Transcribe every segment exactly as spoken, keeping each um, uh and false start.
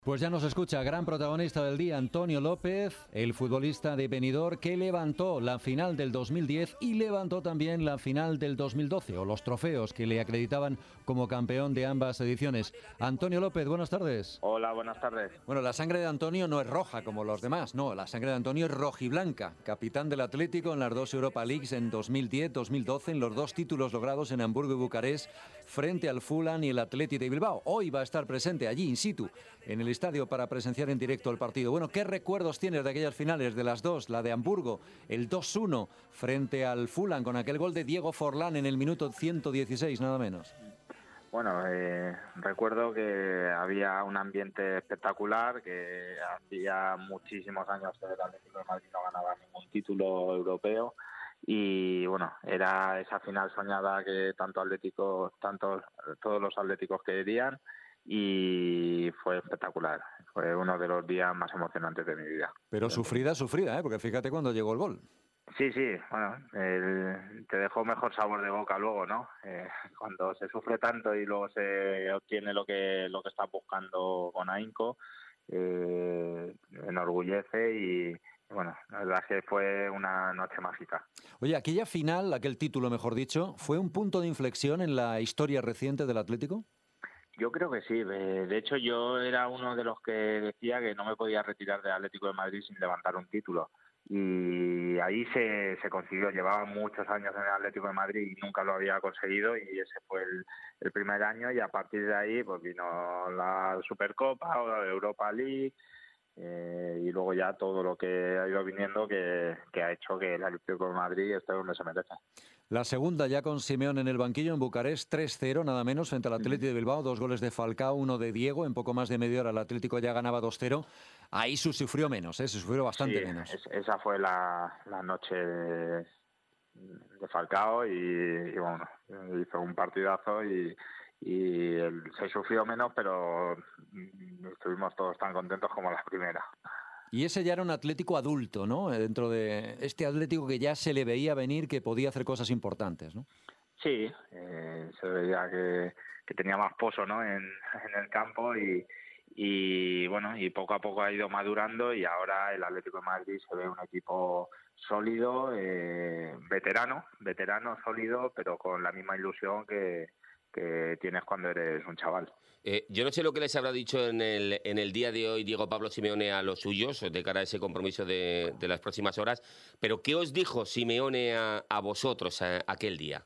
Pues ya nos escucha, gran protagonista del día, Antonio López, el futbolista de Benidorm que levantó la final del dos mil diez y levantó también la final del dos mil doce, o los trofeos que le acreditaban como campeón de ambas ediciones. Antonio López, buenas tardes. Hola, buenas tardes. Bueno, la sangre de Antonio no es roja como los demás, no, la sangre de Antonio es rojiblanca, capitán del Atlético en las dos Europa Leagues en dos mil diez dos mil doce, en los dos títulos logrados en Hamburgo y Bucarest frente al Fulham y el Athletic de Bilbao. Hoy va a estar presente allí, in situ, en el estadio para presenciar en directo el partido. Bueno, ¿qué recuerdos tienes de aquellas finales, de las dos? La de Hamburgo, el dos uno frente al Fulham con aquel gol de Diego Forlán en el minuto ciento dieciséis, nada menos. Bueno, eh, recuerdo que había un ambiente espectacular, que hacía muchísimos años que el Atlético de Madrid no ganaba ningún título europeo y bueno, era esa final soñada que tanto Atlético, tanto todos los atléticos querían. Y fue espectacular, fue uno de los días más emocionantes de mi vida. Pero sufrida, sufrida, ¿eh? Porque fíjate cuando llegó el gol. Sí, sí, bueno, el, te dejó mejor sabor de boca luego, ¿no? Eh, cuando se sufre tanto y luego se obtiene lo que lo que está buscando con ahínco, eh, enorgullece y, bueno, la verdad es que fue una noche mágica. Oye, aquella final, aquel título mejor dicho, ¿fue un punto de inflexión en la historia reciente del Atlético? Yo creo que sí. De hecho, yo era uno de los que decía que no me podía retirar del Atlético de Madrid sin levantar un título. Y ahí se, se consiguió. Llevaba muchos años en el Atlético de Madrid y nunca lo había conseguido. Y ese fue el, el primer año. Y a partir de ahí pues vino la Supercopa o la Europa League. Eh, y luego ya todo lo que ha ido viniendo que, que ha hecho que el Atlético de Madrid esté donde se merece. La segunda ya con Simeone en el banquillo en Bucarest, tres cero nada menos frente al Athletic de Bilbao, dos goles de Falcao, uno de Diego, en poco más de media hora el Atlético ya ganaba dos cero. Ahí se sufrió menos, ¿eh? Se sufrió bastante sí, menos. Es, esa fue la, la noche de, de Falcao y, y bueno, hizo un partidazo y, y el, se sufrió menos, pero estuvimos todos tan contentos como la primera. Y ese ya era un Atlético adulto, ¿no? Dentro de este Atlético que ya se le veía venir que podía hacer cosas importantes, ¿no? Sí, eh, se veía que, que tenía más pozo, ¿no? en, en el campo y, y bueno, y poco a poco ha ido madurando y ahora el Atlético de Madrid se ve un equipo sólido, eh, veterano, veterano, sólido, pero con la misma ilusión que, que tienes cuando eres un chaval. Eh, yo no sé lo que les habrá dicho en el, en el día de hoy Diego Pablo Simeone a los suyos de cara a ese compromiso de, de las próximas horas, pero ¿qué os dijo Simeone a, a vosotros a, aquel día?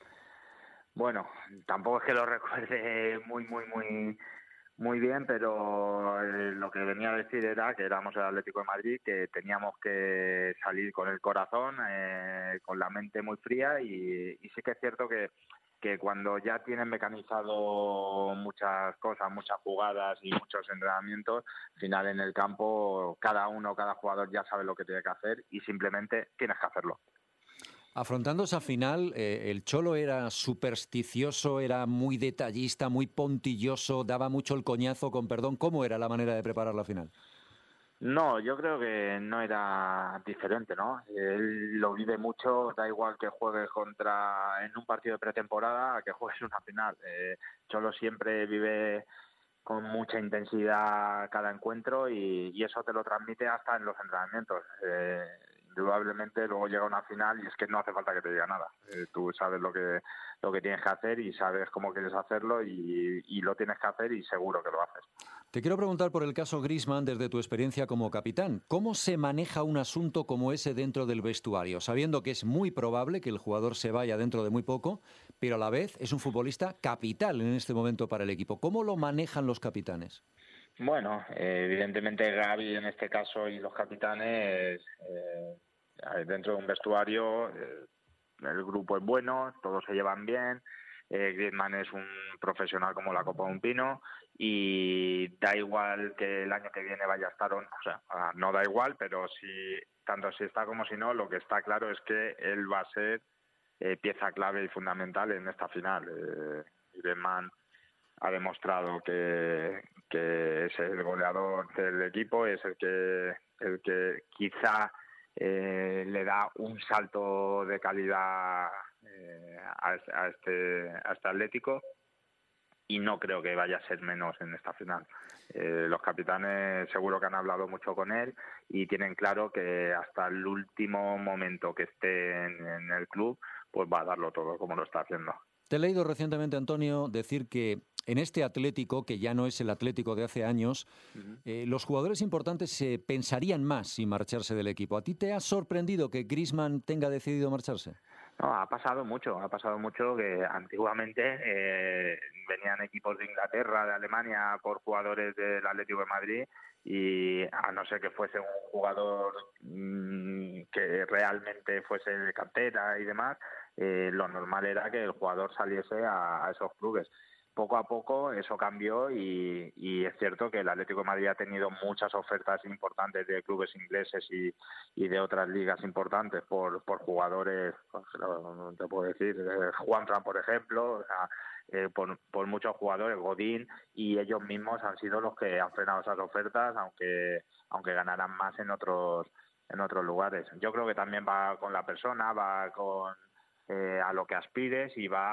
Bueno, tampoco es que lo recuerde muy, muy, muy... Muy bien, pero eh, lo que venía a decir era que éramos el Atlético de Madrid, que teníamos que salir con el corazón, eh, con la mente muy fría y, y sí que es cierto que, que cuando ya tienen mecanizado muchas cosas, muchas jugadas y muchos entrenamientos, al final en el campo cada uno, cada jugador ya sabe lo que tiene que hacer y simplemente tienes que hacerlo. Afrontando esa final, eh, el Cholo era supersticioso, era muy detallista, muy puntilloso, daba mucho el coñazo, con perdón. ¿Cómo era la manera de preparar la final? No, yo creo que no era diferente, ¿no? Él lo vive mucho, da igual que juegues contra en un partido de pretemporada a que juegues una final. Eh, Cholo siempre vive con mucha intensidad cada encuentro y, y eso te lo transmite hasta en los entrenamientos. Eh, indudablemente luego llega una final y es que no hace falta que te diga nada. Eh, tú sabes lo que lo que tienes que hacer y sabes cómo quieres hacerlo y, y lo tienes que hacer y seguro que lo haces. Te quiero preguntar por el caso Griezmann desde tu experiencia como capitán. ¿Cómo se maneja un asunto como ese dentro del vestuario, sabiendo que es muy probable que el jugador se vaya dentro de muy poco, pero a la vez es un futbolista capital en este momento para el equipo? ¿Cómo lo manejan los capitanes? Bueno, eh, evidentemente Gavi en este caso y los capitanes eh, dentro de un vestuario eh, el grupo es bueno, todos se llevan bien, eh, Griezmann es un profesional como la copa de un pino y da igual que el año que viene vaya a estar o no, o sea, no da igual, pero si tanto si está como si no, lo que está claro es que él va a ser eh, pieza clave y fundamental en esta final. Eh, Griezmann ha demostrado que, que es el goleador del equipo, es el que el que quizá eh, le da un salto de calidad eh, a, a este a este Atlético y no creo que vaya a ser menos en esta final. Eh, los capitanes seguro que han hablado mucho con él y tienen claro que hasta el último momento que esté en, en el club, pues va a darlo todo como lo está haciendo. Te he leído recientemente, Antonio, decir que en este Atlético, que ya no es el Atlético de hace años, uh-huh. eh, los jugadores importantes se pensarían más sin marcharse del equipo. ¿A ti te ha sorprendido que Griezmann tenga decidido marcharse? No, ha pasado mucho, ha pasado mucho que antiguamente eh, venían equipos de Inglaterra, de Alemania, por jugadores del Atlético de Madrid y a no ser que fuese un jugador mmm, que realmente fuese de cantera y demás, eh, lo normal era que el jugador saliese a, a esos clubes. Poco a poco eso cambió y, y es cierto que el Atlético de Madrid ha tenido muchas ofertas importantes de clubes ingleses y, y de otras ligas importantes por, por jugadores, pues, no te puedo decir, eh, Juanfran, por ejemplo, o sea, eh, por, por muchos jugadores, Godín, y ellos mismos han sido los que han frenado esas ofertas, aunque aunque ganaran más en otros en otros lugares. Yo creo que también va con la persona, va con Eh, a lo que aspires y va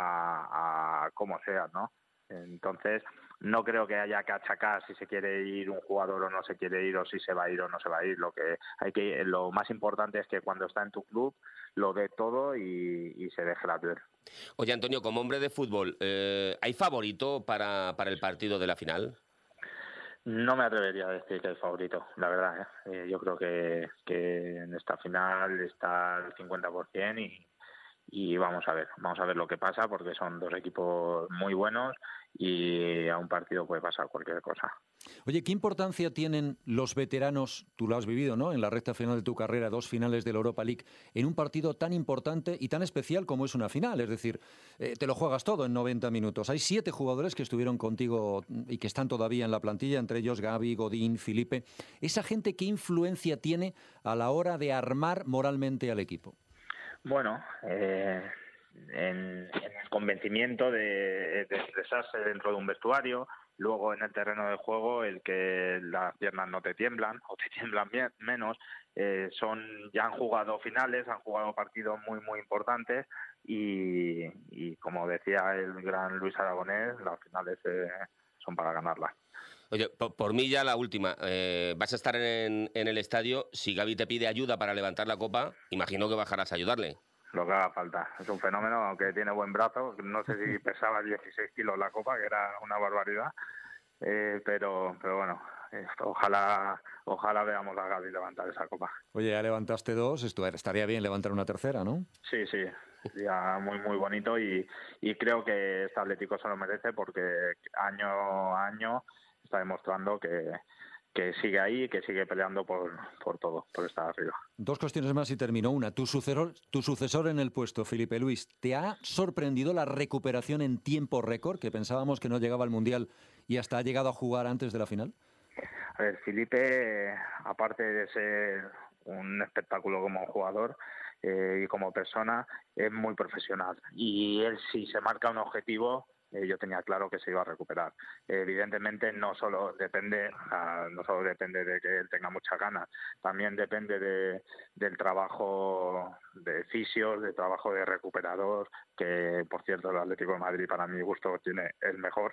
a, a como sea, ¿no? Entonces, no creo que haya que achacar si se quiere ir un jugador o no se quiere ir, o si se va a ir o no se va a ir. Lo que hay que, lo más importante es que cuando está en tu club lo dé todo y, y se deje la ver. Oye, Antonio, como hombre de fútbol, eh, ¿hay favorito para, para el partido de la final? No me atrevería a decir que hay favorito, la verdad. ¿eh? Eh, yo creo que, que en esta final está el cincuenta por ciento y Y vamos a ver, vamos a ver lo que pasa, porque son dos equipos muy buenos y a un partido puede pasar cualquier cosa. Oye, ¿qué importancia tienen los veteranos, tú lo has vivido, ¿no?, en la recta final de tu carrera, dos finales de la Europa League, en un partido tan importante y tan especial como es una final? Es decir, eh, te lo juegas todo en noventa minutos. Hay siete jugadores que estuvieron contigo y que están todavía en la plantilla, entre ellos Gavi, Godín, Felipe. ¿Esa gente qué influencia tiene a la hora de armar moralmente al equipo? Bueno, eh, en, en el convencimiento de, de expresarse dentro de un vestuario, luego en el terreno de juego el que las piernas no te tiemblan o te tiemblan bien, menos, eh, son ya han jugado finales, han jugado partidos muy muy importantes y, y como decía el gran Luis Aragonés, las finales eh, son para ganarlas. Oye, por, por mí ya la última. Eh, vas a estar en, en el estadio. Si Gavi te pide ayuda para levantar la copa, imagino que bajarás a ayudarle. Lo que haga falta. Es un fenómeno, aunque tiene buen brazo. No sé si pesaba dieciséis kilos la copa, que era una barbaridad. Eh, pero, pero bueno, eh, ojalá, ojalá veamos a Gavi levantar esa copa. Oye, ya levantaste dos, esto estaría bien levantar una tercera, ¿no? Sí, sí. Sería muy muy bonito y, y creo que este Atlético se lo merece porque año a año está demostrando que, que sigue ahí y que sigue peleando por, por todo, por estar arriba. Dos cuestiones más y termino. Una, tu sucesor, tu sucesor en el puesto, Felipe Luis, ¿te ha sorprendido la recuperación en tiempo récord? Que pensábamos que no llegaba al Mundial y hasta ha llegado a jugar antes de la final. A ver, Felipe, aparte de ser un espectáculo como jugador eh, y como persona, es muy profesional. Y él, si se marca un objetivo, Eh, yo tenía claro que se iba a recuperar. Eh, evidentemente no solo depende uh, no solo depende de que él tenga muchas ganas, también depende de, del trabajo de fisios, del trabajo de recuperador, que por cierto el Atlético de Madrid para mi gusto tiene el mejor,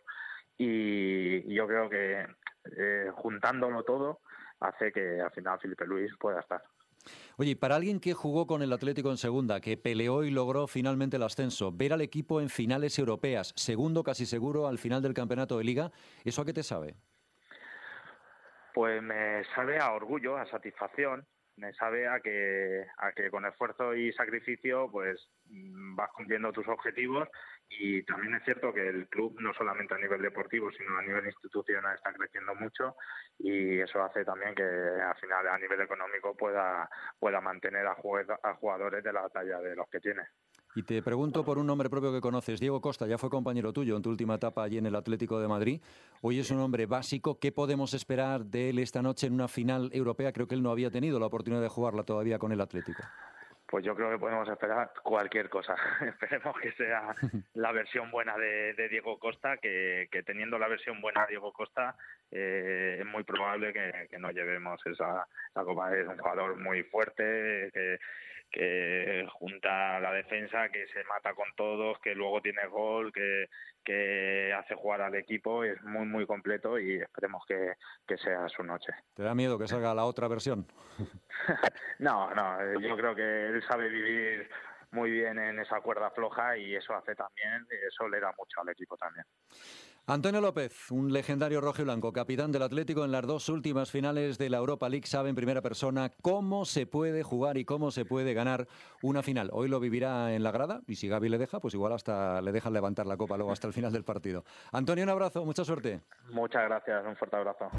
y yo creo que eh, juntándolo todo hace que al final Felipe Luis pueda estar. Oye, para alguien que jugó con el Atlético en segunda, que peleó y logró finalmente el ascenso, ver al equipo en finales europeas, segundo casi seguro al final del campeonato de Liga, ¿eso a qué te sabe? Pues me sabe a orgullo, a satisfacción, me sabe a que, a que con esfuerzo y sacrificio pues vas cumpliendo tus objetivos. Y también es cierto que el club, no solamente a nivel deportivo, sino a nivel institucional, está creciendo mucho y eso hace también que al final a nivel económico pueda, pueda mantener a jugadores de la talla de los que tiene. Y te pregunto por un nombre propio que conoces. Diego Costa ya fue compañero tuyo en tu última etapa allí en el Atlético de Madrid. Hoy es un hombre básico. ¿Qué podemos esperar de él esta noche en una final europea? Creo que él no había tenido la oportunidad de jugarla todavía con el Atlético. Pues yo creo que podemos esperar cualquier cosa. Esperemos que sea la versión buena de, de Diego Costa, que, que teniendo la versión buena de Diego Costa eh, es muy probable que, que no llevemos esa, esa Copa. Es un jugador muy fuerte, que, que junta la defensa, que se mata con todos, que luego tiene gol, que, que hace jugar al equipo. Es muy, muy completo y esperemos que, que sea su noche. ¿Te da miedo que salga la otra versión? No, no, yo creo que él sabe vivir muy bien en esa cuerda floja y eso hace también, eso le da mucho al equipo también. Antonio López, un legendario rojiblanco, capitán del Atlético en las dos últimas finales de la Europa League, sabe en primera persona cómo se puede jugar y cómo se puede ganar una final. Hoy lo vivirá en la grada y si Gaby le deja, pues igual hasta le dejan levantar la copa luego hasta el final del partido. Antonio, un abrazo, mucha suerte. Muchas gracias, un fuerte abrazo.